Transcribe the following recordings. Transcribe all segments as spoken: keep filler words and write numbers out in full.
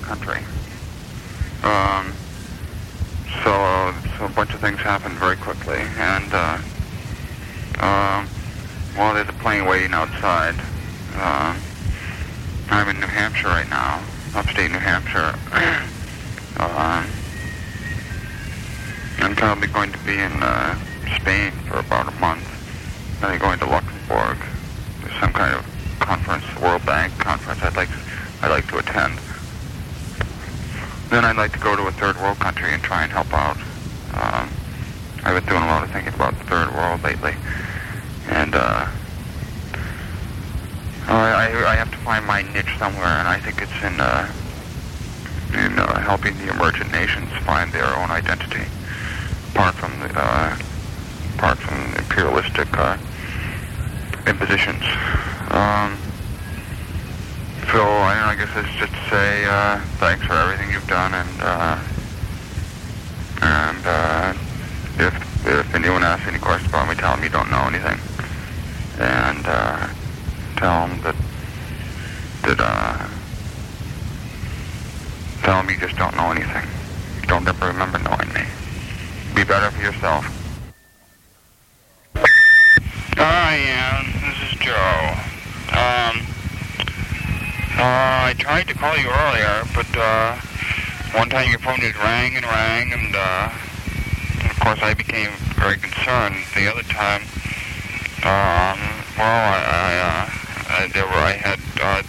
country. Um, so, so a bunch of things happened very quickly, and uh, um, well, there's a plane waiting outside. Uh, I'm in New Hampshire right now, upstate New Hampshire. uh, I'm probably going to be in uh, Spain for about a month. Then I'm going to Luxembourg. There's some kind of conference, World Bank conference I'd like to, I'd like to attend. Then I'd like to go to a third world country and try and help out. Um, I've been doing a lot of thinking about the third world lately. And uh, I, I have to find my niche somewhere, and I think it's in, uh, in uh, helping the emergent nations find their own identity, apart from the, uh, apart from imperialistic uh, impositions. Um, so I, don't know, I guess it's just to say uh, thanks for everything you've done, and uh, and uh, if if anyone asks any questions about me, tell them you don't know anything, and uh, tell them that that uh, tell them you just don't know anything. You don't ever remember knowing me. Be better for yourself. Hi, Ian. This is Joe. Um, uh, I tried to call you earlier, but uh, one time your phone just rang and rang, and, uh, and of course I became very concerned. The other time, um, well, I, I, uh, I, there were, I had uh,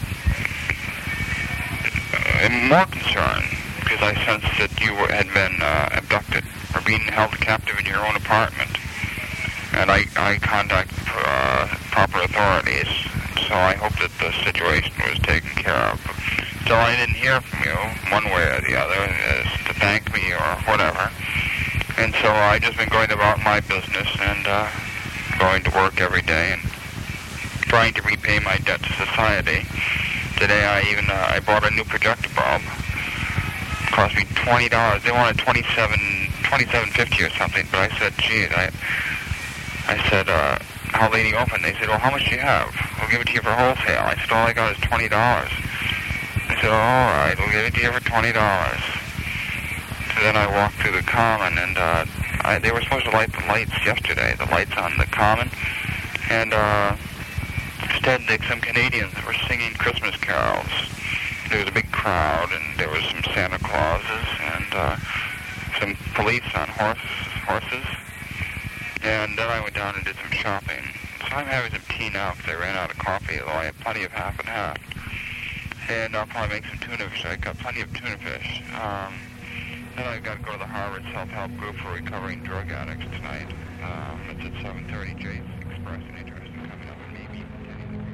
uh, more concern because I sensed that you were, had been uh, abducted or being held captive in your own apartment. And I, I contacted uh, proper authorities, so I hope that the situation was taken care of. So I didn't hear from you, one way or the other, as to thank me or whatever. And so I just been going about my business and uh, going to work every day and trying to repay my debt to society. Today I even uh, I bought a new projector bulb. It cost me twenty dollars. They wanted twenty-seven, twenty-seven fifty or something, but I said, geez, I. I said, uh, how late do you open? They said, well, how much do you have? We'll give it to you for wholesale. I said, all I got is twenty dollars. They said, all right, we'll give it to you for twenty dollars. So then I walked through the common, and uh, I, they were supposed to light the lights yesterday, the lights on the common. And uh, instead, they, some Canadians were singing Christmas carols. There was a big crowd, and there was some Santa Clauses, and uh, some police on horse, horses. And then I went down and did some shopping. So I'm having some tea now because I ran out of coffee, although I have plenty of half and half. And I'll probably make some tuna fish. I got plenty of tuna fish. Um, then I've got to go to the Harvard Self-Help Group for Recovering Drug Addicts tonight. Um, it's at seven thirty. Jay's expressed an interest in coming up and maybe attending the group.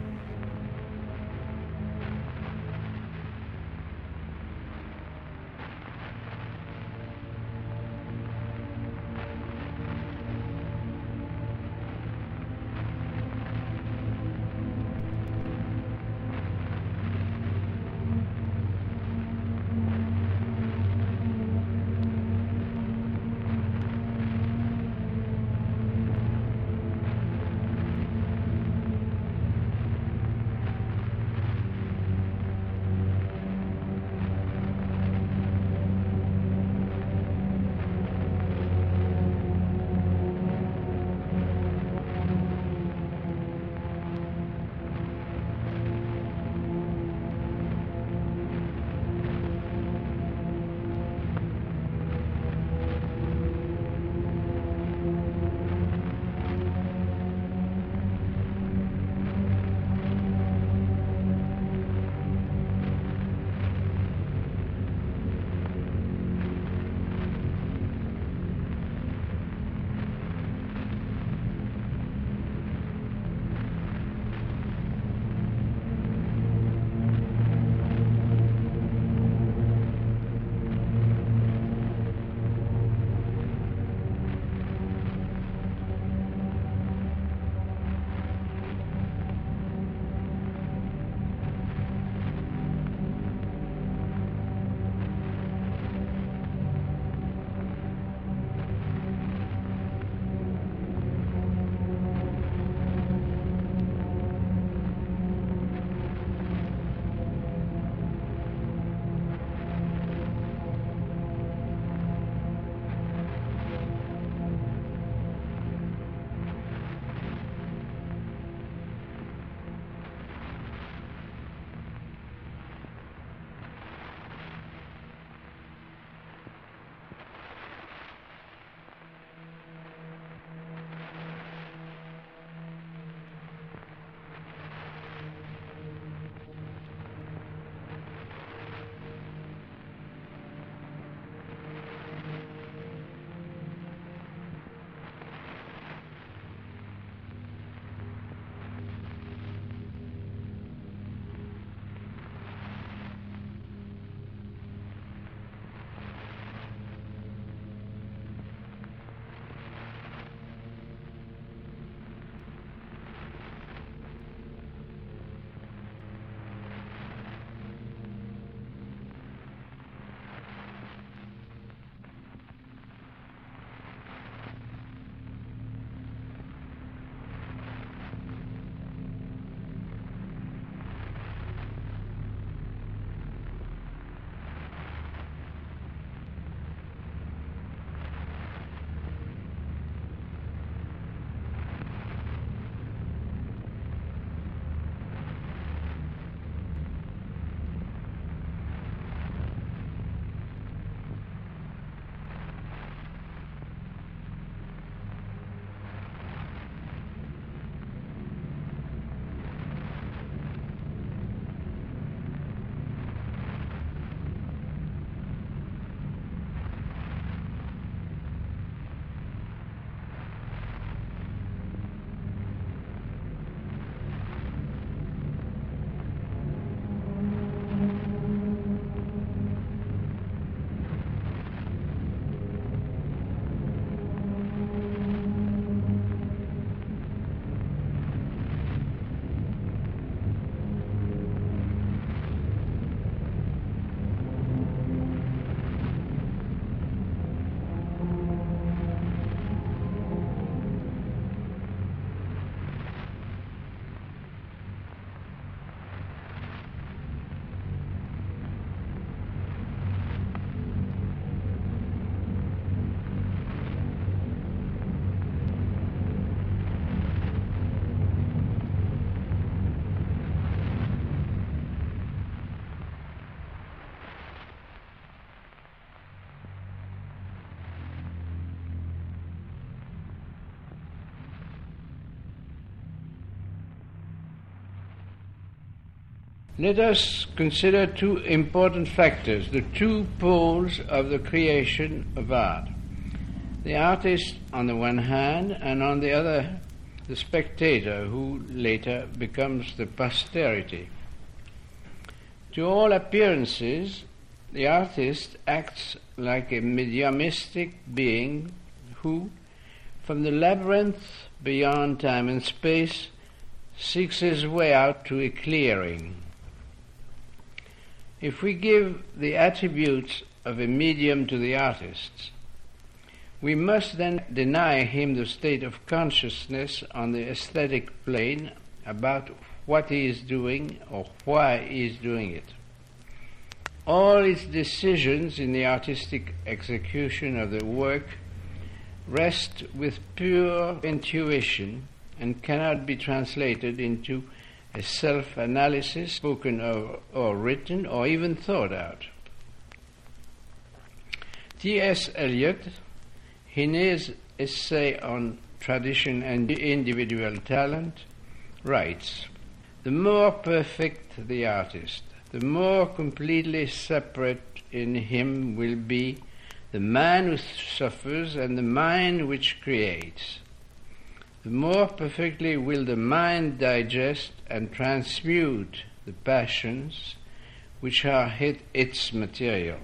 Let us consider two important factors, the two poles of the creation of art. The artist on the one hand, and on the other, the spectator, who later becomes the posterity. To all appearances, the artist acts like a mediumistic being who, from the labyrinth beyond time and space, seeks his way out to a clearing. If we give the attributes of a medium to the artist, we must then deny him the state of consciousness on the aesthetic plane about what he is doing or why he is doing it. All his decisions in the artistic execution of the work rest with pure intuition and cannot be translated into a self-analysis spoken of or written or even thought out. T S Eliot, in his essay on tradition and individual talent, writes, "The more perfect the artist, the more completely separate in him will be the man who suffers and the mind which creates. The more perfectly will the mind digest and transmute the passions which are its material."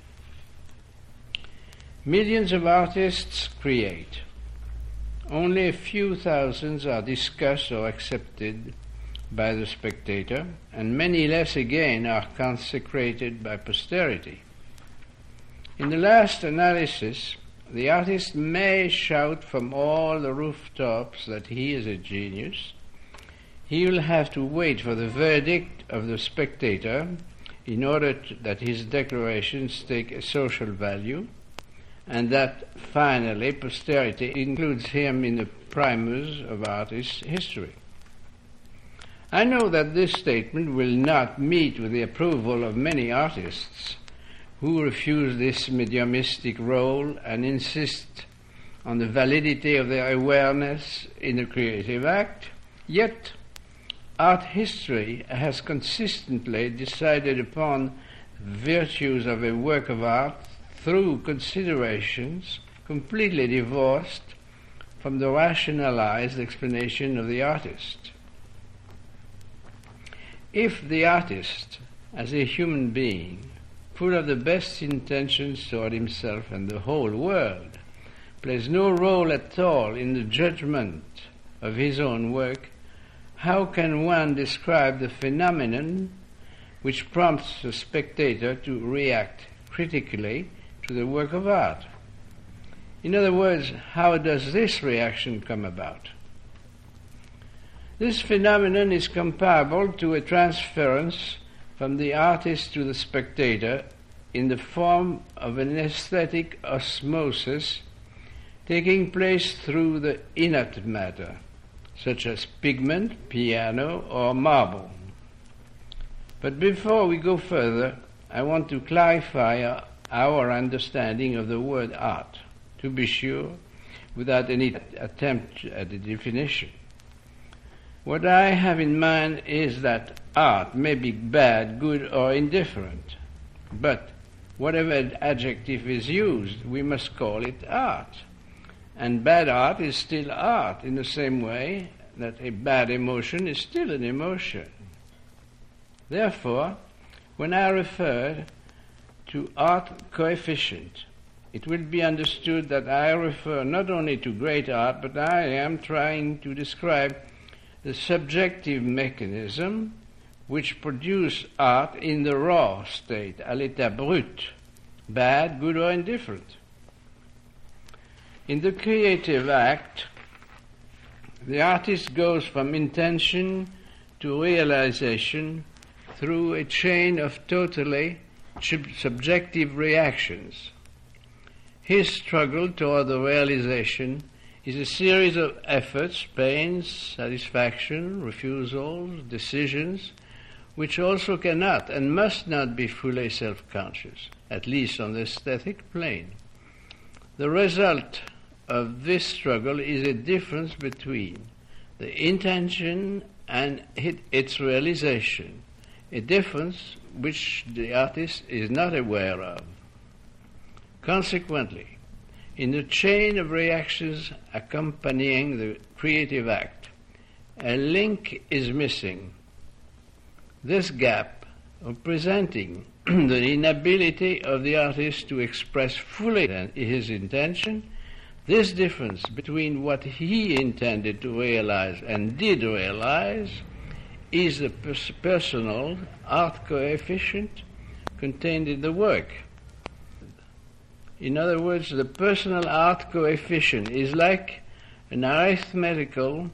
Millions of artists create. Only a few thousands are discussed or accepted by the spectator, and many less again are consecrated by posterity. In the last analysis, the artist may shout from all the rooftops that he is a genius. He will have to wait for the verdict of the spectator in order to, that his declarations take a social value, and that finally posterity includes him in the primers of artist history. I know that this statement will not meet with the approval of many artists who refuse this mediumistic role and insist on the validity of their awareness in the creative act, yet art history has consistently decided upon the virtues of a work of art through considerations completely divorced from the rationalized explanation of the artist. If the artist, as a human being, full of the best intentions toward himself and the whole world, plays no role at all in the judgment of his own work, how can one describe the phenomenon which prompts the spectator to react critically to the work of art? In other words, how does this reaction come about? This phenomenon is comparable to a transference from the artist to the spectator in the form of an aesthetic osmosis taking place through the inert matter, such as pigment, piano, or marble. But before we go further, I want to clarify our understanding of the word art, to be sure, without any attempt at a definition. What I have in mind is that art may be bad, good, or indifferent, but whatever adjective is used, we must call it art. And bad art is still art, in the same way that a bad emotion is still an emotion. Therefore, when I refer to art coefficient, it will be understood that I refer not only to great art, but I am trying to describe the subjective mechanism which produce art in the raw state, à l'état brut, bad, good, or indifferent. In the creative act, the artist goes from intention to realization through a chain of totally subjective reactions. His struggle toward the realization is a series of efforts, pains, satisfaction, refusals, decisions, which also cannot and must not be fully self-conscious, at least on the aesthetic plane. The result of this struggle is a difference between the intention and its realization, a difference which the artist is not aware of. Consequently, in the chain of reactions accompanying the creative act, a link is missing. This gap of presenting the inability of the artist to express fully his intention, this difference between what he intended to realize and did realize, is the pers- personal art coefficient contained in the work. In other words, the personal art coefficient is like an arithmetical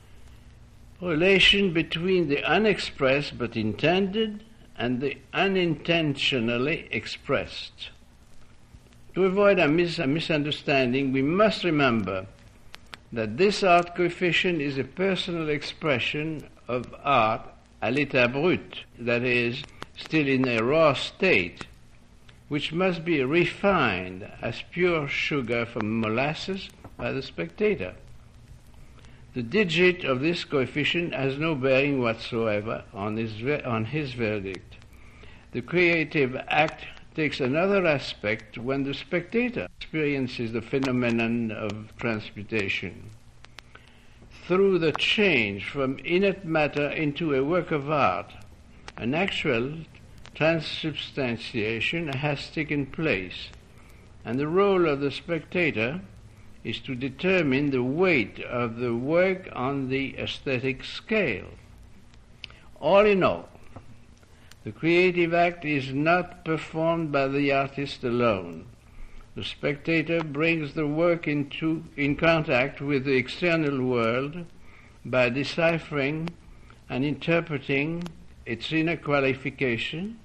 relation between the unexpressed but intended and the unintentionally expressed. To avoid a, mis- a misunderstanding, we must remember that this art coefficient is a personal expression of art à l'état brut, that is, still in a raw state, which must be refined as pure sugar from molasses by the spectator. The digit of this coefficient has no bearing whatsoever on his, ver- on his verdict. The creative act takes another aspect when the spectator experiences the phenomenon of transmutation. Through the change from inert matter into a work of art, an actual transubstantiation has taken place, and the role of the spectator is to determine the weight of the work on the aesthetic scale. All in all, the creative act is not performed by the artist alone. The spectator brings the work into in contact with the external world by deciphering and interpreting its inner qualification,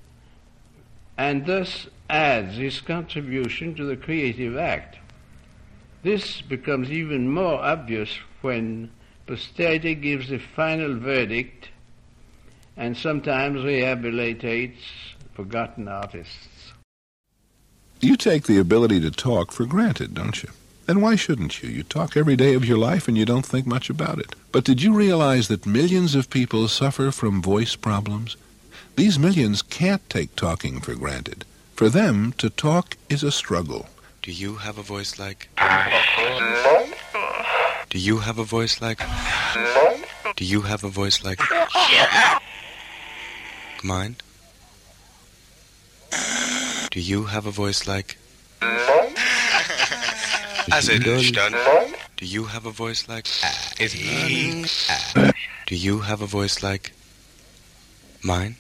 and thus adds his contribution to the creative act. This becomes even more obvious when posterity gives a final verdict and sometimes rehabilitates forgotten artists. You take the ability to talk for granted, don't you? And why shouldn't you? You talk every day of your life and you don't think much about it. But did you realize that millions of people suffer from voice problems? These millions can't take talking for granted. For them, to talk is a struggle. Do you have a voice like? Do you have a voice like? Do you have a voice like? Mine? Do you have a voice like? As it is done. Do you have a voice like? Do you have a voice like? Mine?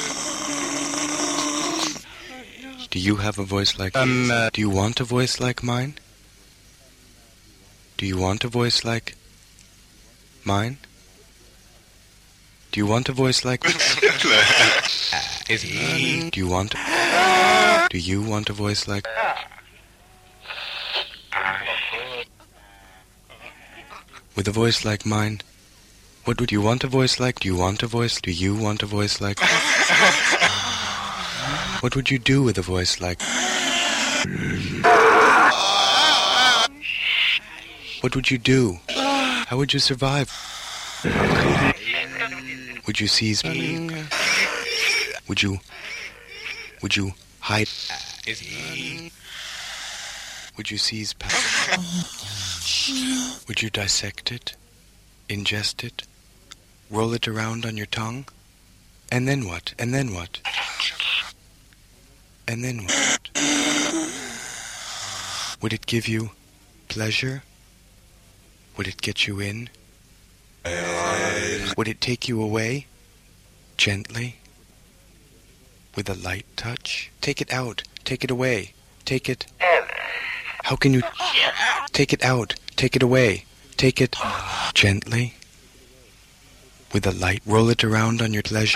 Do you have a voice like? Um, uh, Do you want a voice like mine? Do you want a voice like mine? Do you want a voice like? Is he? Do you want? Do you want a voice like? With a voice like mine, what would you want a voice like? Do you want a voice? Do you want a voice like? What would you do with a voice like? What would you do? How would you survive? Would you seize? Would you? Would you hide? Would you seize power? Would you dissect it? Ingest it? Roll it around on your tongue? And then what? And then what? And then what? Would it give you pleasure? Would it get you in? Would it take you away? Gently? With a light touch? Take it out. Take it away. Take it... How can you... Take it out. Take it away. Take it... Gently? With a light... Roll it around on your pleasure.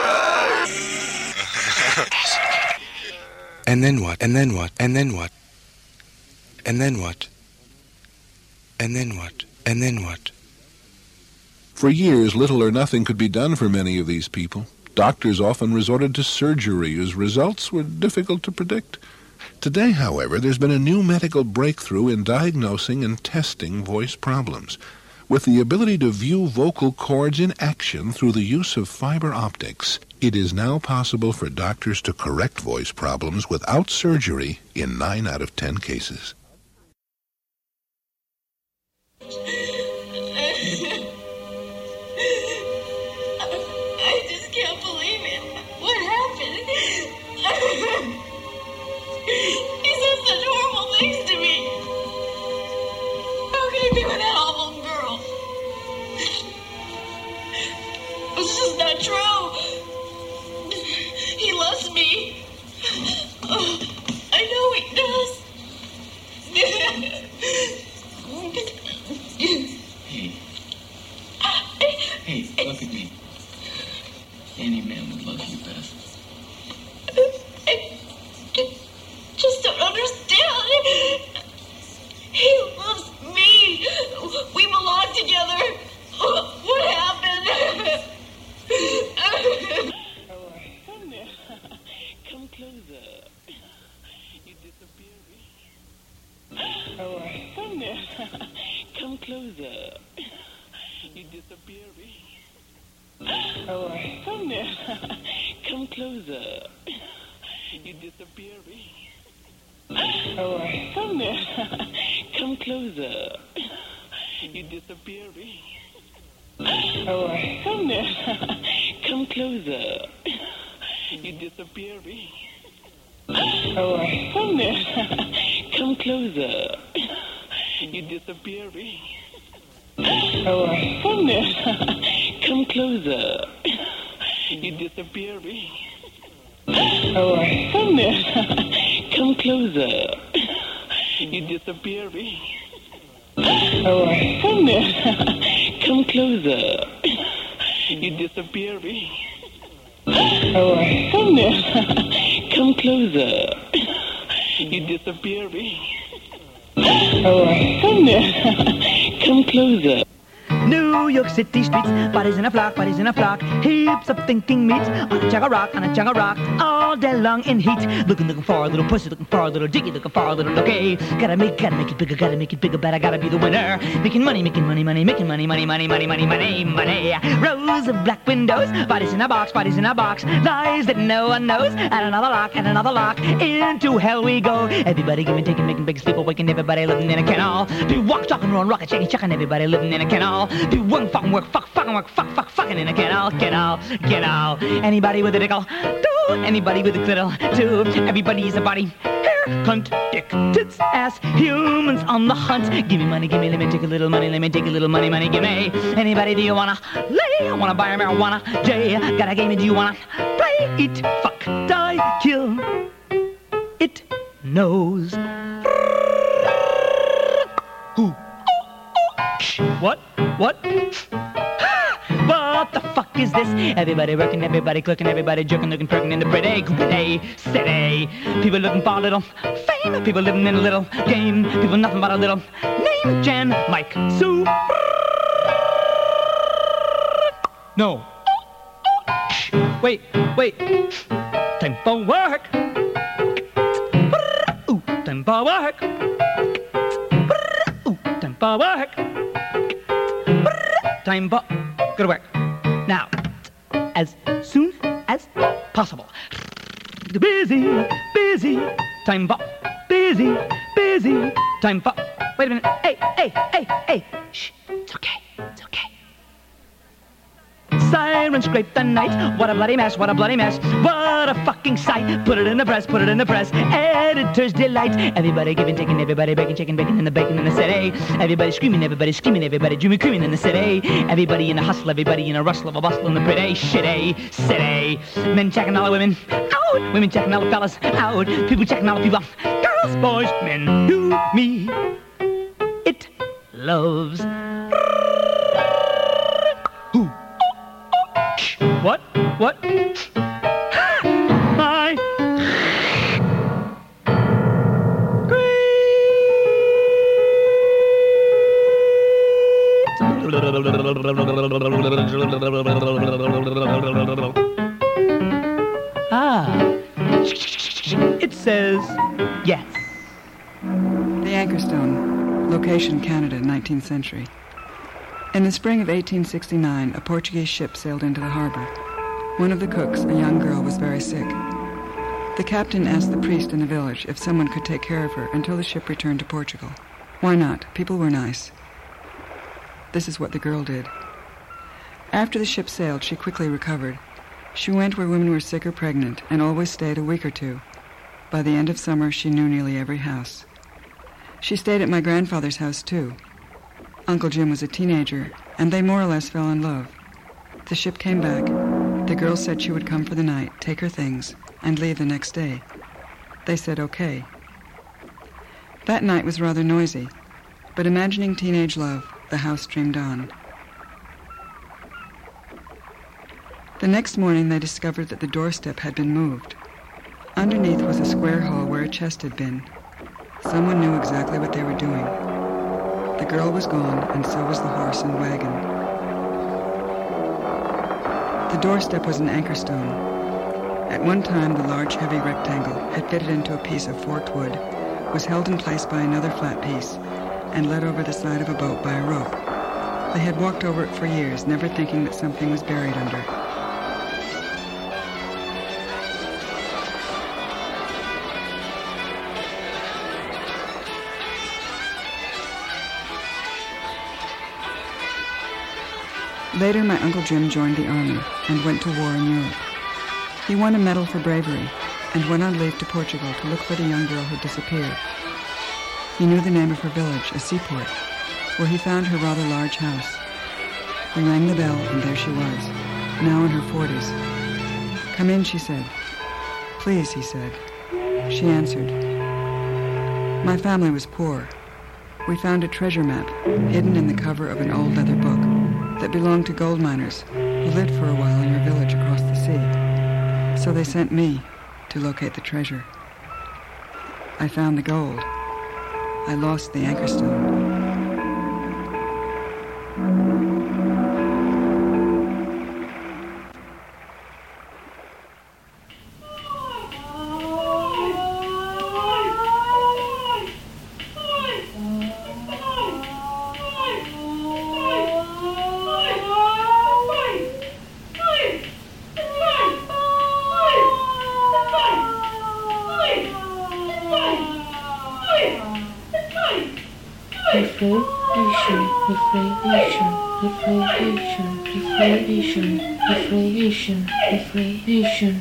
And then what? And then what? And then what? And then what? And then what? And then what? For years, little or nothing could be done for many of these people. Doctors often resorted to surgery, whose results were difficult to predict. Today, however, there's been a new medical breakthrough in diagnosing and testing voice problems. With the ability to view vocal cords in action through the use of fiber optics, it is now possible for doctors to correct voice problems without surgery in nine out of ten cases. I just can't believe it. What happened? He said such horrible things to me. How could he be with that awful girl? It's just not true. He loves me. Oh, I know he does. Hey. Hey, look at me. Any man would love you best. I just don't understand. He loves me. We belong together. What happened? Come there. Come closer. You disappear. Come there. Come closer. You disappear. Come there. Come closer. You disappear. Come there. Come closer. You disappear. Come there. Come closer. You disappear. Come there. Come closer. You disappear. Come there. Come closer. You disappear. Come there. Come closer. You disappear. Come there. Come closer. You disappear. Come there. Come closer. You disappear. Come there. Come closer. New York City streets, bodies in a flock, bodies in a flock, heaps of thinking meat on a jug of rock, on a jug of rock, all day long in heat. Looking, looking for a little pussy, looking for a little jiggy, looking for a little looky. Gotta make, gotta make it bigger, gotta make it bigger, but I gotta be the winner. Making money, making money, money, making money, money, money, money, money, money, money. Rows of black windows, bodies in a box, bodies in a box, lies that no one knows, and another lock, and another lock. Into hell we go. Everybody giving, taking, making big sleep awaking, everybody living in a canal. Do walk, talking, run, rocket, shaking, chucking, everybody living in a canal. Do one fucking work, fuck, fucking work, fuck, fuck, fucking in a canal, canal, canal. Anybody with a dickle, do. Anybody with a clittle, do. Everybody's a body, hair, cunt, dick, tits, ass, humans on the hunt. Give me money, give me, let me take a little money, let me take a little money, money, give me. Anybody, do you wanna lay? Wanna buy a marijuana? Jay, got a game, do you wanna play? Eat, fuck, die, kill. It knows. Who? What? What? What the fuck is this? Everybody working, everybody clicking, everybody jerking, looking, perking in the pretty day city. People looking for a little fame, people living in a little game, people nothing but a little name. Jan, Mike, Sue. No. Wait, wait. Time for work. Ooh, time for work. Ooh, time for work. Time for go to work. Now, as soon as possible. Busy, busy, time for busy, busy, time for. Wait a minute. Hey, hey, hey, hey. Shh. It's okay. It's okay. Sirens scrape the night. What a bloody mess, what a bloody mess. What a fucking sight. Put it in the press, put it in the press. Editor's delight. Everybody giving, taking, everybody baking, chicken, bacon in the bacon in the city. Everybody screaming, everybody screaming, everybody dreaming, creaming in the city. Everybody in a hustle, everybody in a rustle of a bustle in the pretty shitty city. Men checking all the women out. Women checking all the fellas out. People checking all the people. Girls, boys, men, you, me. It loves. Who? What? What? My Ah. It says yes. The Anchor Stone. Location Canada, nineteenth century. In the spring of eighteen sixty-nine, a Portuguese ship sailed into the harbor. One of the cooks, a young girl, was very sick. The captain asked the priest in the village if someone could take care of her until the ship returned to Portugal. Why not? People were nice. This is what the girl did. After the ship sailed, she quickly recovered. She went where women were sick or pregnant and always stayed a week or two. By the end of summer, she knew nearly every house. She stayed at my grandfather's house, too. Uncle Jim was a teenager, and they more or less fell in love. The ship came back. The girl said she would come for the night, take her things, and leave the next day. They said okay. That night was rather noisy, but imagining teenage love, the house streamed on. The next morning they discovered that the doorstep had been moved. Underneath was a square hole where a chest had been. Someone knew exactly what they were doing. The girl was gone, and so was the horse and wagon. The doorstep was an anchor stone. At one time, the large, heavy rectangle had fitted into a piece of forked wood, was held in place by another flat piece, and led over the side of a boat by a rope. They had walked over it for years, never thinking that something was buried under. Later, my Uncle Jim joined the army and went to war in Europe. He won a medal for bravery and went on leave to Portugal to look for the young girl who disappeared. He knew the name of her village, a seaport, where he found her rather large house. We rang the bell, and there she was, now in her forties. "Come in," she said. "Please," he said. She answered. My family was poor. We found a treasure map hidden in the cover of an old leather book that belonged to gold miners who lived for a while in your village across the sea. So they sent me to locate the treasure. I found the gold. I lost the anchor stone. Refrigeration, refrigeration, refrigeration.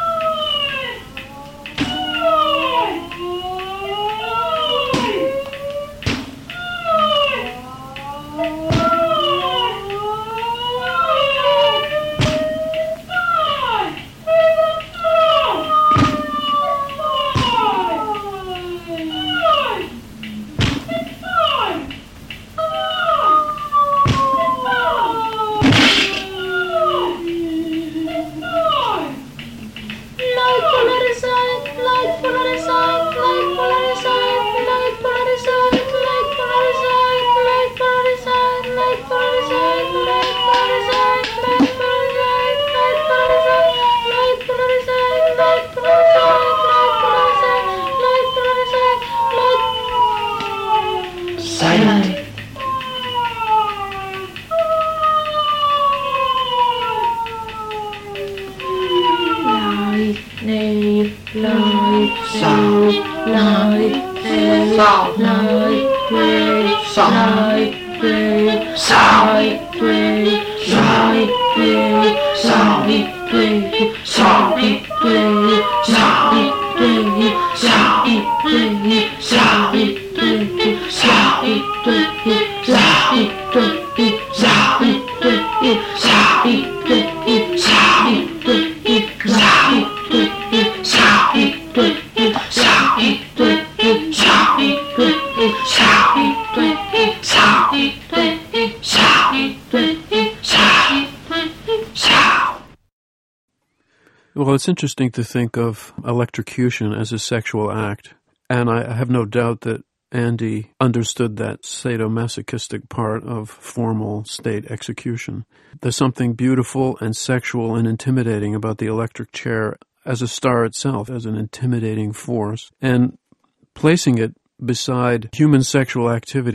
Well, it's interesting to think of electrocution as a sexual act, and I have no doubt that Andy understood that sadomasochistic part of formal state execution. There's something beautiful and sexual and intimidating about the electric chair as a star itself, as an intimidating force, and placing it beside human sexual activity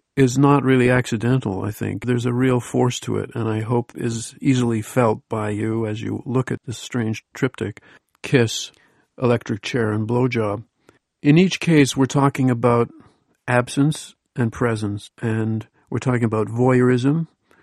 is not really accidental, I think. There's a real force to it, and I hope is easily felt by you as you look at this strange triptych, Kiss, Electric Chair, and Blowjob. In each case, we're talking about absence and presence, and we're talking about voyeurism,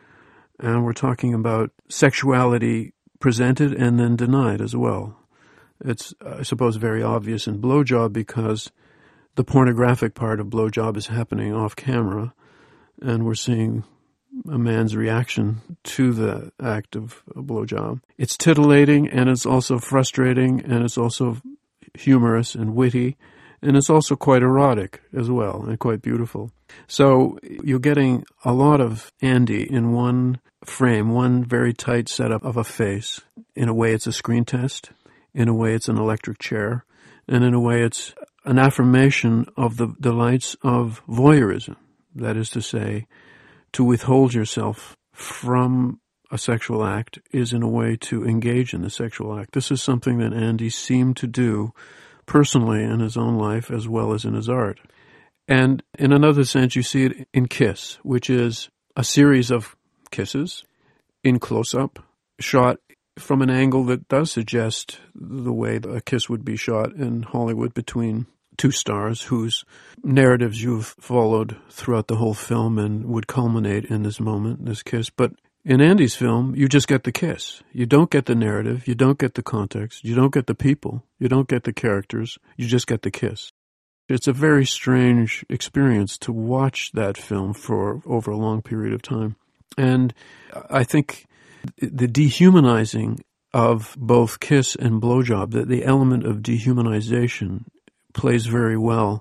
and we're talking about sexuality presented and then denied as well. It's, I suppose, very obvious in Blowjob because the pornographic part of Blowjob is happening off camera, and we're seeing a man's reaction to the act of a blowjob. It's titillating, and it's also frustrating, and it's also humorous and witty, and it's also quite erotic as well, and quite beautiful. So you're getting a lot of Andy in one frame, one very tight setup of a face. In a way, it's a screen test. In a way, it's an electric chair. And in a way, it's an affirmation of the delights of voyeurism. That is to say, to withhold yourself from a sexual act is in a way to engage in the sexual act. This is something that Andy seemed to do personally in his own life as well as in his art. And in another sense, you see it in Kiss, which is a series of kisses in close-up, shot from an angle that does suggest the way a kiss would be shot in Hollywood between two stars whose narratives you've followed throughout the whole film and would culminate in this moment, this kiss. But in Andy's film, you just get the kiss. You don't get the narrative. You don't get the context. You don't get the people. You don't get the characters. You just get the kiss. It's a very strange experience to watch that film for over a long period of time. And I think the dehumanizing of both Kiss and Blowjob, that the element of dehumanization plays very well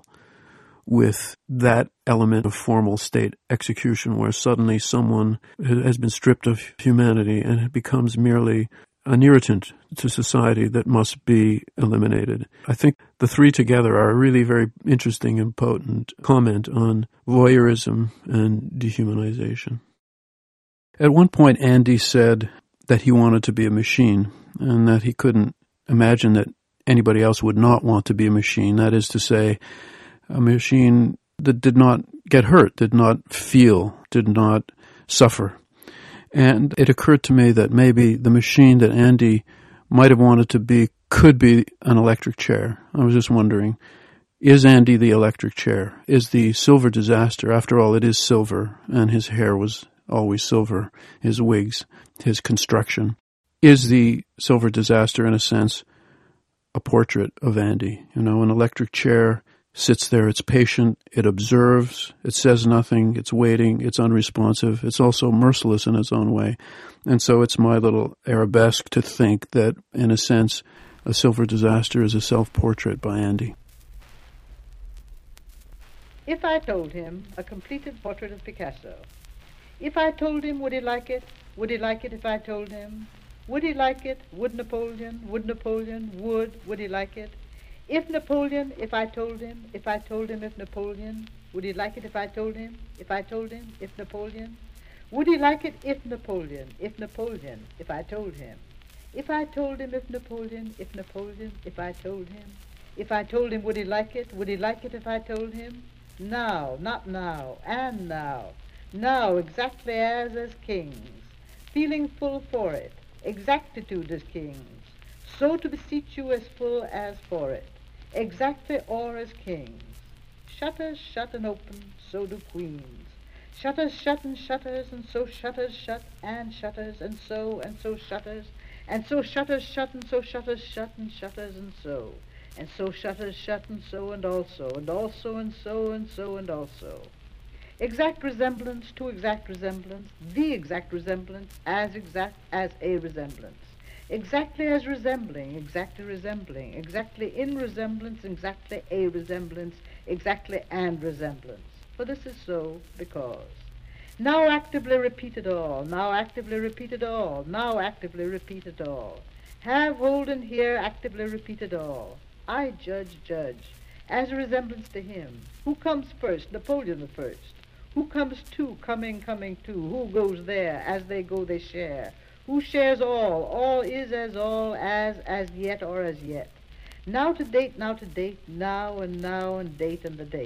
with that element of formal state execution, where suddenly someone has been stripped of humanity and it becomes merely an irritant to society that must be eliminated. I think the three together are a really very interesting and potent comment on voyeurism and dehumanization. At one point, Andy said that he wanted to be a machine and that he couldn't imagine that anybody else would not want to be a machine. That is to say, a machine that did not get hurt, did not feel, did not suffer. And it occurred to me that maybe the machine that Andy might have wanted to be could be an electric chair. I was just wondering, is Andy the electric chair? Is the silver disaster, after all, it is silver, and his hair was always silver, his wigs, his construction. Is the silver disaster, in a sense, a portrait of Andy? You know, an electric chair sits there, it's patient, it observes, it says nothing, it's waiting, it's unresponsive, it's also merciless in its own way. And so it's my little arabesque to think that, in a sense, a silver disaster is a self-portrait by Andy. If I told him a completed portrait of Picasso, if I told him, would he like it? Would he like it if I told him? Would he like it? Would Napoleon? Would Napoleon? Would? Would he like it? If Napoleon, if I told him, if I told him if Napoleon, would he like it if I told him? If I told him, if Napoleon? Would he like it if Napoleon, if Napoleon, if I told him? If I told him if Napoleon, if Napoleon, if I told him? If I told him, would he like it? Would he like it if I told him? Now, not now, and now. Now, exactly as as kings, feeling full for it, exactitude as kings, so to beseech you as full as for it, exactly or as kings. Shutters shut and open, so do queens. Shutters shut and shutters, and so shutters shut and shutters, and so and so shutters, and so shutters shut and so shutters shut and shutters and so, and so shutters shut and so and also, and also and so and so and also. Exact resemblance to exact resemblance, the exact resemblance as exact as a resemblance. Exactly as resembling, exactly resembling, exactly in resemblance, exactly a resemblance, exactly and resemblance. For this is so because. Now actively repeat it all, now actively repeat it all, now actively repeat it all. Have hold and hear, actively repeat it all. I judge, judge, as a resemblance to him. Who comes first? Napoleon the first. Who comes to, coming, coming to? Who goes there? As they go, they share. Who shares all? All is as all, as, as yet, or as yet. Now to date, now to date, now and now and date and the date.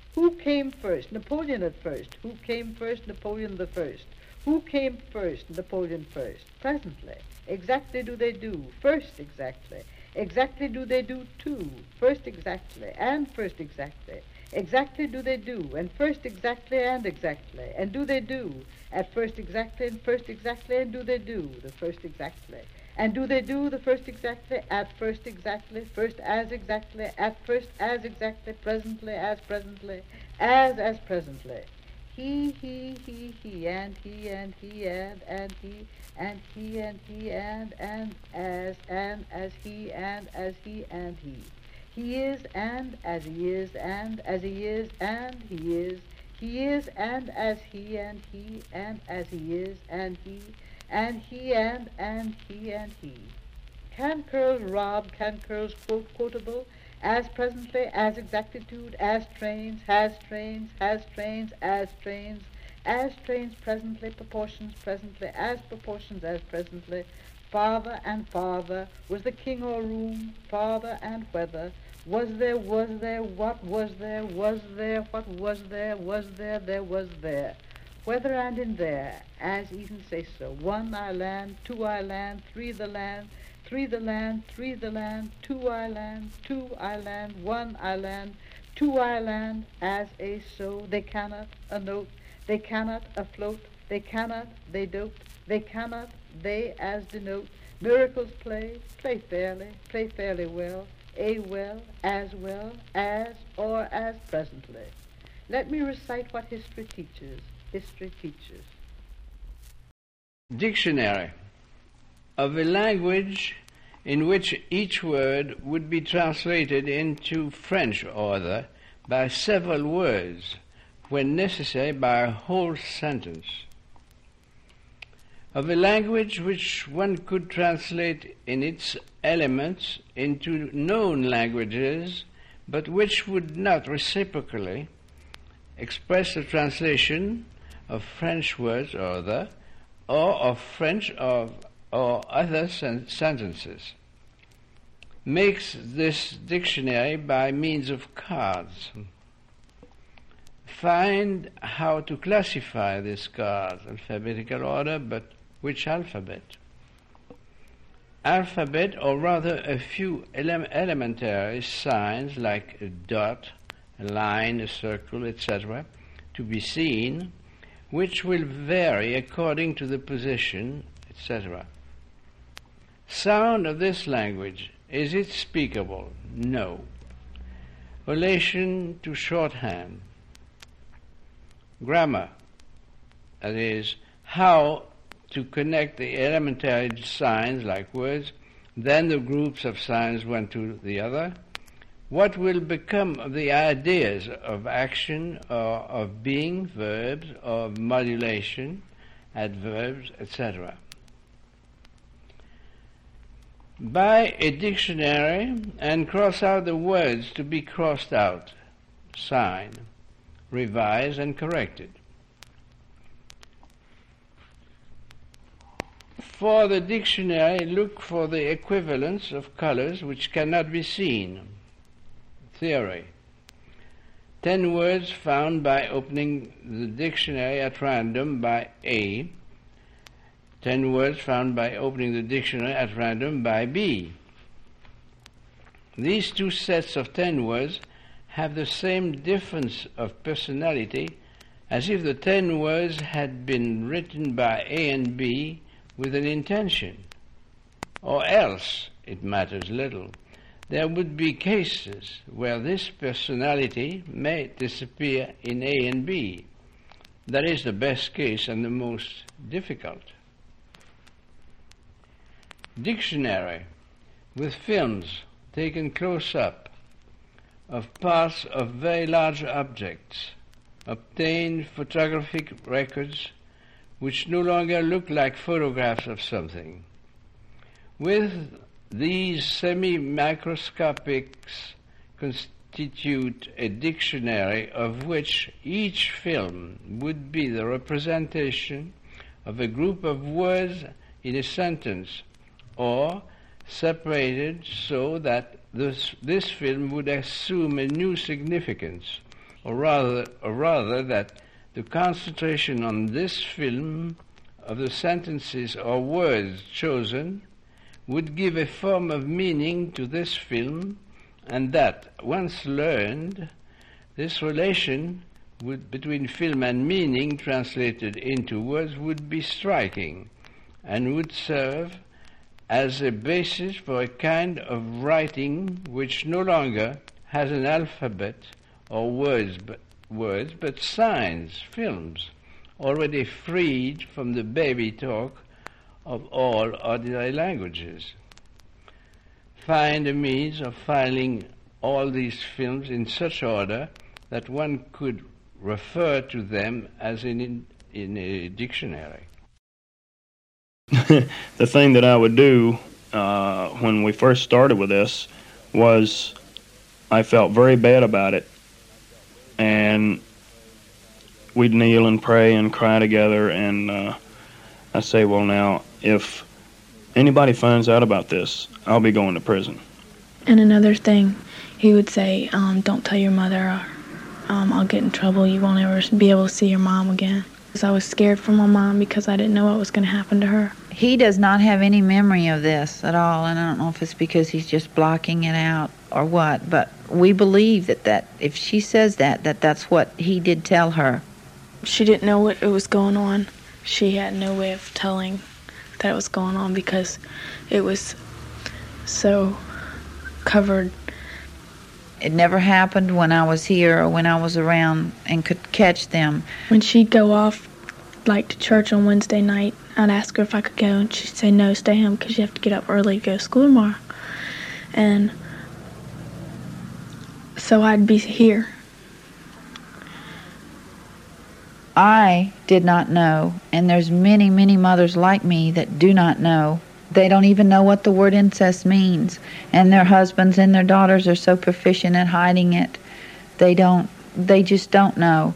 Who came first? Napoleon at first. Who came first? Napoleon the first. Who came first? Napoleon first. Presently. Exactly do they do. First exactly. Exactly do they do too. First exactly. And first exactly. Exactly do they do. And first exactly and exactly. And do they do. At first exactly and first exactly. And do they do. The first exactly. And do they do the first exactly, at first exactly, first as exactly, at first as exactly, presently as presently, as as presently. He, he, he, he, and he, and he, and, and he, and he, and he, and, and, as, and, as he, and, as he, and he. He is, and, as he is, and, as he is, and he is. He is, and, as he, and he, and, as he is, and he, and he, and, and he, and he. Can curls rob, can curls quote quotable, as presently, as exactitude, as trains, has trains, has trains, as trains, as trains presently, proportions presently, as proportions as presently, father and father, was the king or room, father and whether, was there, was there, what was there, was there, what was there, was there, there was there. Whether and in there, as even say so. One I land, two I land, three the land, three the land, three the land, two I land, two I land, one I land, two I land, as a so. They cannot a note, they cannot afloat, they cannot, they dote, they cannot, they as denote. Miracles play, play fairly, play fairly well, a well, as well, as, or as presently. Let me recite what history teaches. History teaches. Dictionary of a language in which each word would be translated into French order by several words, when necessary by a whole sentence. Of a language which one could translate in its elements into known languages, but which would not reciprocally express the translation of French words or other, or of French or, or other sen- sentences. Makes this dictionary by means of cards. Find how to classify these cards, alphabetical order, but which alphabet? Alphabet, or rather a few ele- elementary signs like a dot, a line, a circle, et cetera, to be seen, which will vary according to the position, et cetera. Sound of this language, is it speakable? No. Relation to shorthand. Grammar, that is, how to connect the elementary signs like words, then the groups of signs one to the other. What will become of the ideas of action or of being, verbs, or modulation, adverbs, et cetera. Buy a dictionary and cross out the words to be crossed out, sign, revise, and corrected. For the dictionary, look for the equivalence of colors which cannot be seen. Theory. Ten words found by opening the dictionary at random by A. Ten words found by opening the dictionary at random by B. These two sets of ten words have the same difference of personality as if the ten words had been written by A and B with an intention. Or else, it matters little, there would be cases where this personality may disappear in A and B. That is the best case and the most difficult. Dictionary with films taken close up of parts of very large objects, obtained photographic records which no longer look like photographs of something. With these semi-microscopics constitute a dictionary of which each film would be the representation of a group of words in a sentence, or separated so that this, this film would assume a new significance, or rather, or rather that the concentration on this film of the sentences or words chosen would give a form of meaning to this film, and that, once learned, this relation would, between film and meaning translated into words would be striking and would serve as a basis for a kind of writing which no longer has an alphabet or words but, words, but signs, films, already freed from the baby talk of all ordinary languages. Find a means of filing all these films in such order that one could refer to them as in, in a dictionary. The thing that I would do uh, when we first started with this was I felt very bad about it, and we'd kneel and pray and cry together, and uh, I say, well, now, if anybody finds out about this, I'll be going to prison. And another thing, he would say, um, don't tell your mother, or um, I'll get in trouble, you won't ever be able to see your mom again. Because I was scared for my mom because I didn't know what was going to happen to her. He does not have any memory of this at all, and I don't know if it's because he's just blocking it out or what, but we believe that, that if she says that, that that's what he did tell her. She didn't know what was going on. She had no way of telling that it was going on because it was so covered. It never happened when I was here or when I was around and could catch them. When she'd go off, like to church on Wednesday night, I'd ask her if I could go, and she'd say, no, stay home because you have to get up early to go to school tomorrow. And so I'd be here. I did not know, and there's many, many mothers like me that do not know. They don't even know what the word incest means, and their husbands and their daughters are so proficient at hiding it. They don't, they just don't know.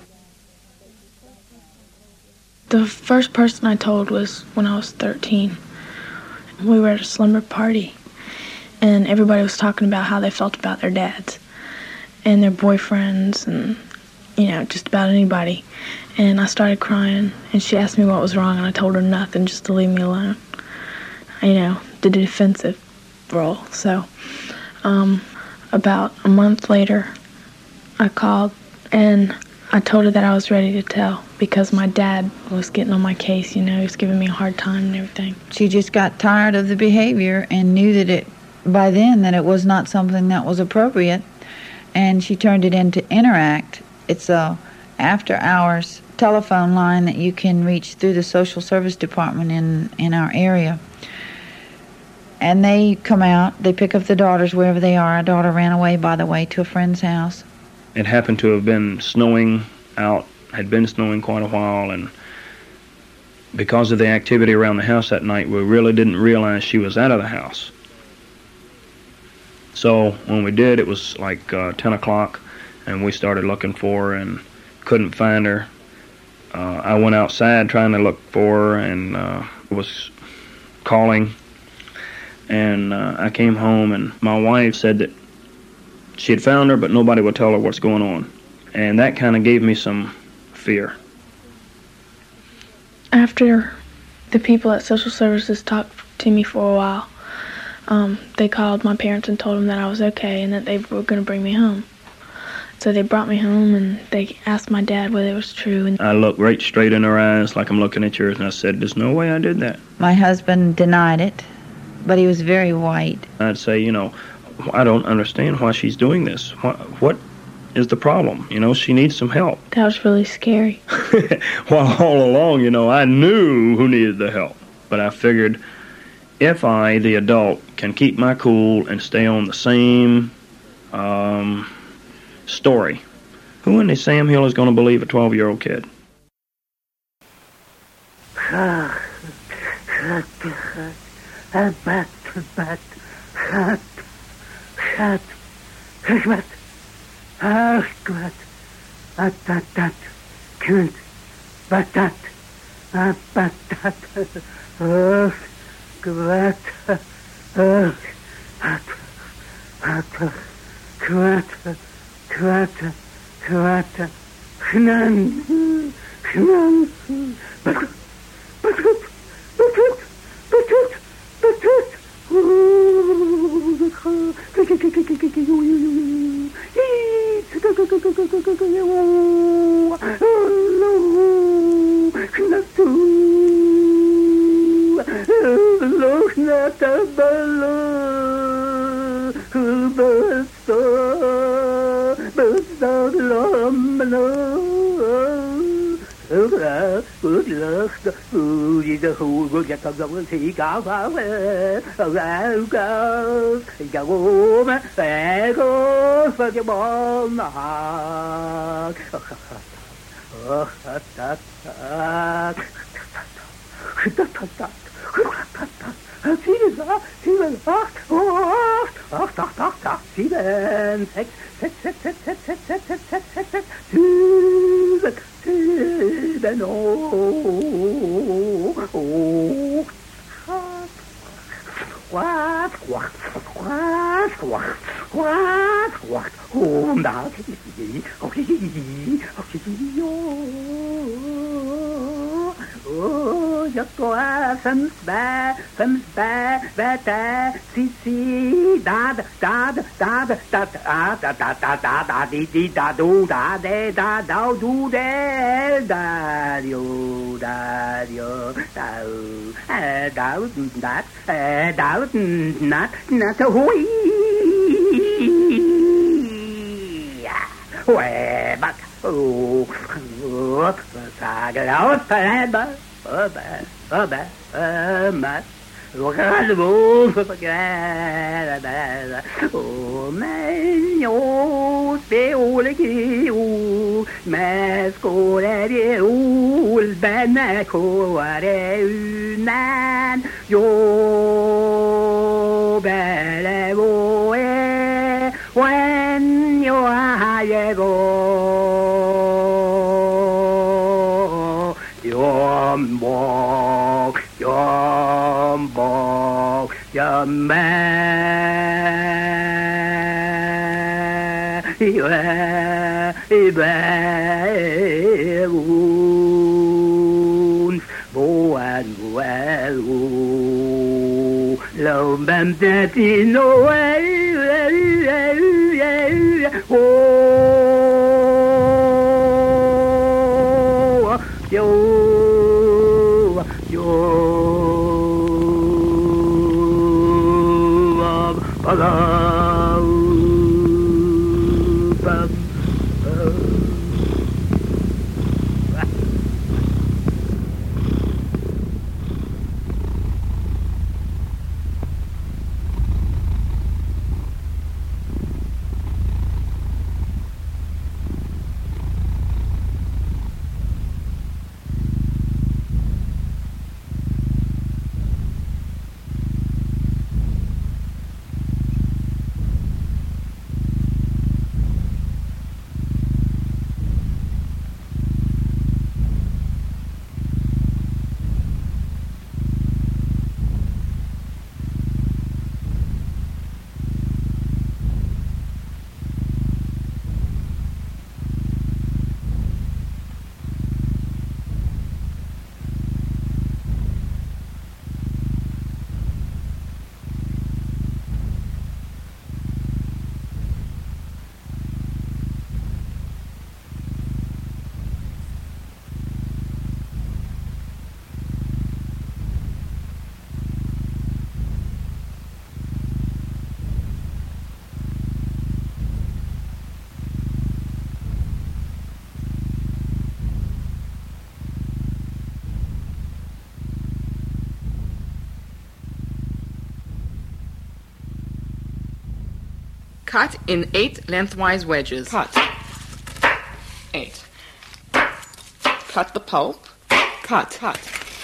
The first person I told was when I was thirteen. We were at a slumber party, and everybody was talking about how they felt about their dads and their boyfriends and, you know, just about anybody. And I started crying, and she asked me what was wrong, and I told her nothing, just to leave me alone. You know, did a defensive role. So um, about a month later, I called, and I told her that I was ready to tell because my dad was getting on my case, you know, he was giving me a hard time and everything. She just got tired of the behavior and knew that it, by then, that it was not something that was appropriate, and she turned it into Interact. It's a after-hours telephone line that you can reach through the social service department in, in our area. And they come out, they pick up the daughters wherever they are. Our daughter ran away, by the way, to a friend's house. It happened to have been snowing out, had been snowing quite a while, and because of the activity around the house that night, we really didn't realize she was out of the house. So when we did, it was like uh, ten o'clock, and we started looking for her and couldn't find her. Uh, I went outside trying to look for her and uh, was calling. And uh, I came home, and my wife said that she had found her, but nobody would tell her what's going on. And that kind of gave me some fear. After the people at social services talked to me for a while, um, they called my parents and told them that I was okay and that they were going to bring me home. So they brought me home, and they asked my dad whether it was true. And I looked right straight in her eyes like I'm looking at yours, and I said, there's no way I did that. My husband denied it, but he was very white. I'd say, you know, I don't understand why she's doing this. What, what is the problem? You know, she needs some help. That was really scary. Well, all along, you know, I knew who needed the help. But I figured if I, the adult, can keep my cool and stay on the same um, story, who in the Sam Hill is going to believe a twelve-year-old kid? Bat, bat, hat, hat, hikmat, hikmat, atatat, kunt, batat, abatat, ugh, gwat, ugh, hat, hat, kwat, kwat, Kvata, Hnan, Hnan, Batut, Batut, Batut, Batut, Batut, Bước lướt Ui Đã hù Bước giặc cầm gọng Thì cả phá Phá Phá Phá Phá Phá Phá Phá cho bom Sieben, sechs, sechs, sechs, sechs, sechs, sechs, sechs, sechs, sechs, sechs, sechs, sieben, sieben, oh, oh, what, what, what, what, what, what, oh, now, okay, okay, oh, giấc qua phim ba, phim ba, ba ta, si si, da da da da da da da da da da da da di di da do da de da da do de da yo da yo da da da da nát nát hoi, huề bắc, oh, xa cái đó phải bơ bơ bơ bơ bơ mất. Oh, menyo speolegiu, mescolere ul bene core unan, yo bele voe, when you are Yom bok, yom bok, yom me, ibe, ibe, un, boan, boan, lo bam tati no, oh, yo. Cut in eight lengthwise wedges. Cut. Eight. Cut the pulp. Cut. Cut.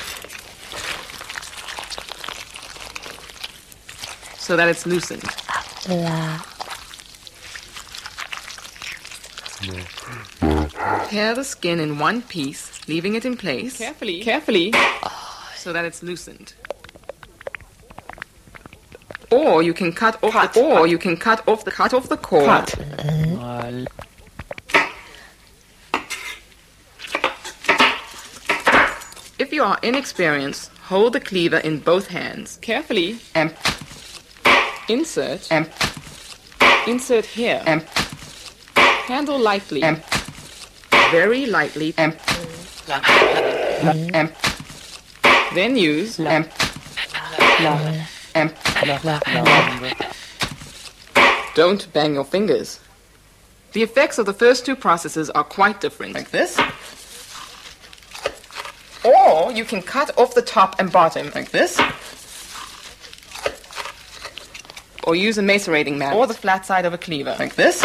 So that it's loosened. Blah. Tear the skin in one piece, leaving it in place. Carefully. Carefully. So that it's loosened. Or you can cut off cut. the or you can cut off the cut off the cord. Cut. you are inexperienced, hold the cleaver in both hands. Carefully. And insert. And insert here. And handle lightly. And very lightly. And and then use. And and don't bang your fingers. The effects of the first two processes are quite different. Like this. Or you can cut off the top and bottom. Like this. Or use a macerating mat. Or the flat side of a cleaver. Like this.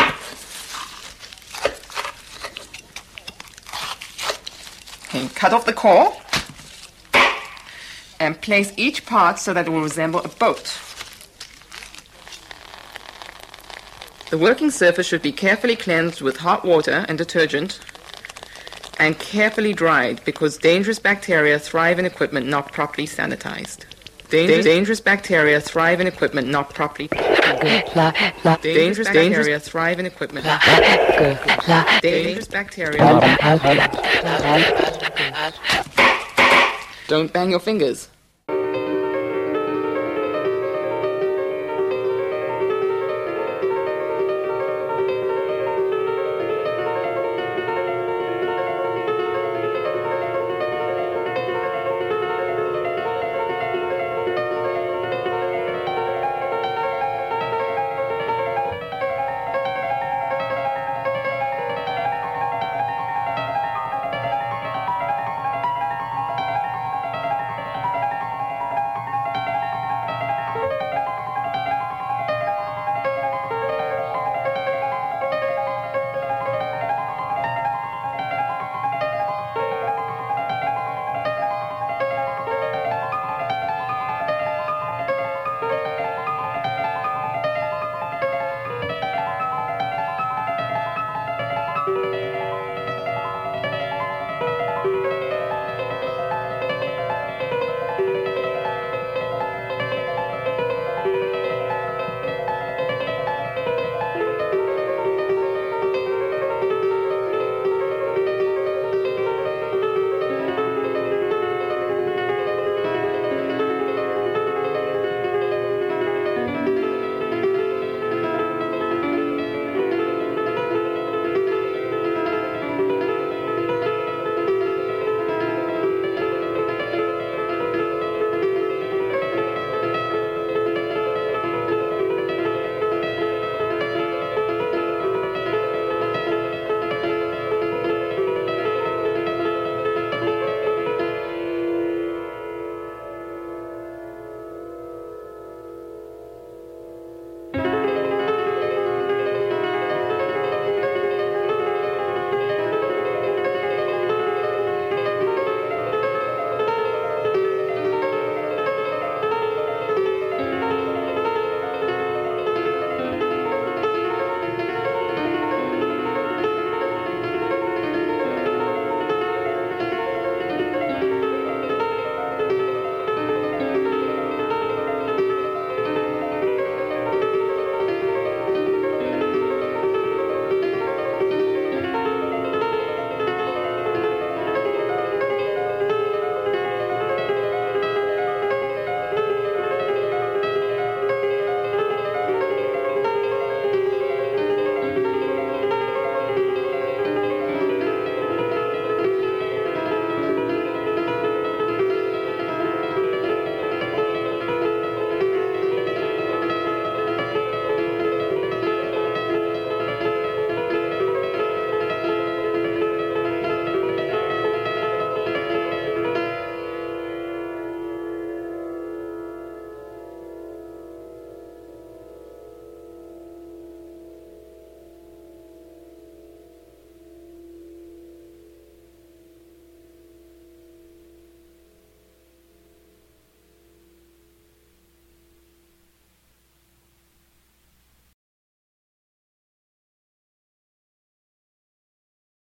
Okay, cut off the core. And place each part so that it will resemble a boat. The working surface should be carefully cleansed with hot water and detergent and carefully dried because dangerous bacteria thrive in equipment not properly sanitized. Dangerous, dangerous bacteria thrive in equipment not properly. Dangerous bacteria thrive in equipment. Dangerous bacteria. Don't bang your fingers.